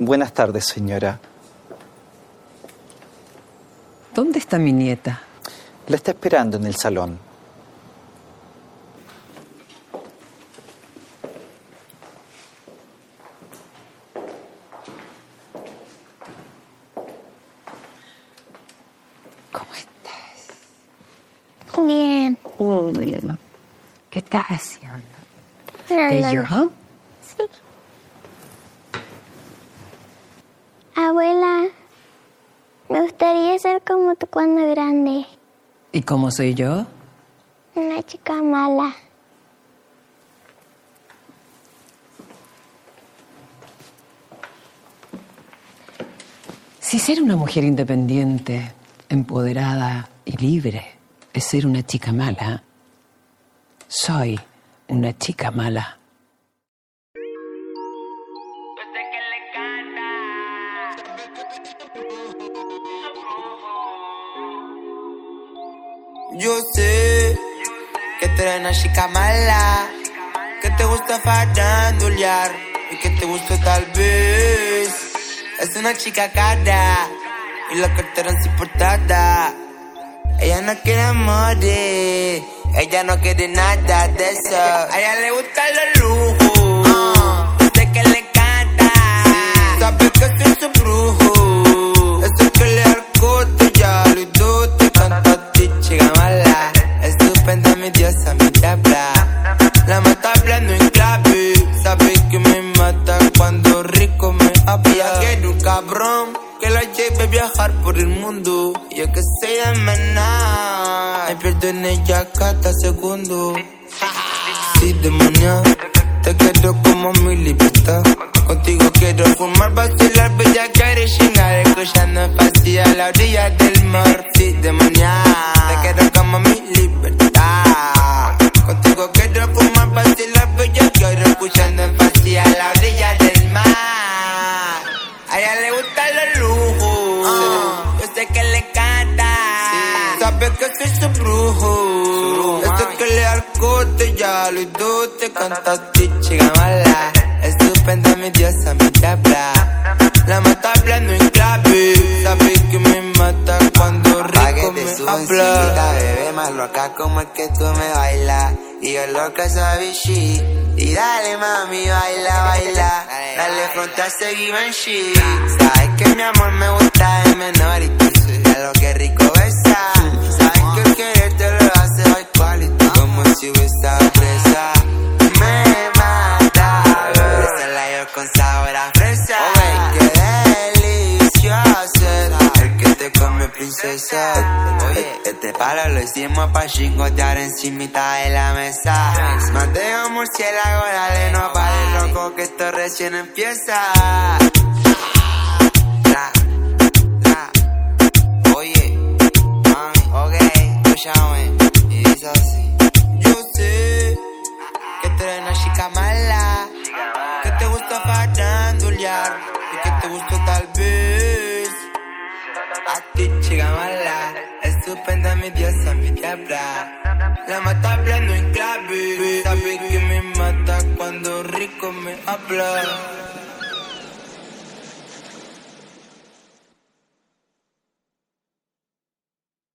Buenas tardes, señora. ¿Dónde está mi nieta? La está esperando en el salón. ¿Cómo estás? Bien. Uy, ¿qué estás haciendo? No. ¿Did your home? Sí. Abuela, me gustaría ser como tú cuando grande. ¿Y cómo soy yo? Una chica mala. Si ser una mujer independiente, empoderada y libre es ser una chica mala, soy una chica mala. Yo sé que tú eres una chica mala, que te gusta farandulear y que te gusta tal vez. Es una chica cara y la cartera es importada. Ella no quiere amores, ella no quiere nada de eso. A ella le gustan los lujos, yo sé que le encanta. Sabe que soy su brujo, eso que le arcote ya lo doy. Te canta a ti, chica mala, estupenda mi diosa, mi tabla. La mata hablando en clave, sabe que me mata cuando rico me habla. Ella quiere un cabrón que la lleve a viajar por el mundo. Yo que soy de maná, me pierdo en ella cada segundo. Sí, demonia, te quiero como mi libertad. Contigo quiero fumar, vacilar, bellaquear y chingar, escuchando fácil a la orilla del mar. Sí, demonia, te quiero como mi libertad. Contigo quiero fumar, vacilar, bellaquear, escuchando fácil a la orilla del mar. A ella le gustan los lujos, yo sé que le encanta. Sabe que soy su brujo, yo sé que le arcote ya lo doy. Te canta a ti, chica mala, estupenda mi diosa, mi tabla. La mata hablando en clave, sabe que me mata cuando rico me habla. Bebé, más loca como es que tú me bailas. Y yo loca esa bichi. Y dale mami, baila, baila. Dale frontal, seguí Benchi. Sabes que mi amor me gusta de menor y tú ya lo que rico besa. Sabes que quererte lo hace high quality, como si hubiera presa. Me mata, besarla yo con sabor a fresa. Oh, qué delicioso el que te come princesa. Oye, este palo lo hicimos pa' chingotear encimita de la mesa. Mateo murciélago, dale, no pares loco que esto recién empieza. Oye, mami, ok, escúchame, y dice así. Yo sé que tú eres una chica mala, que te gusta farandulear y que te gusta tal vez. A ti, chica mala, estupenda mi diosa, mi diabla. La mata hablando en clave, sabe que me mata cuando rico me habla.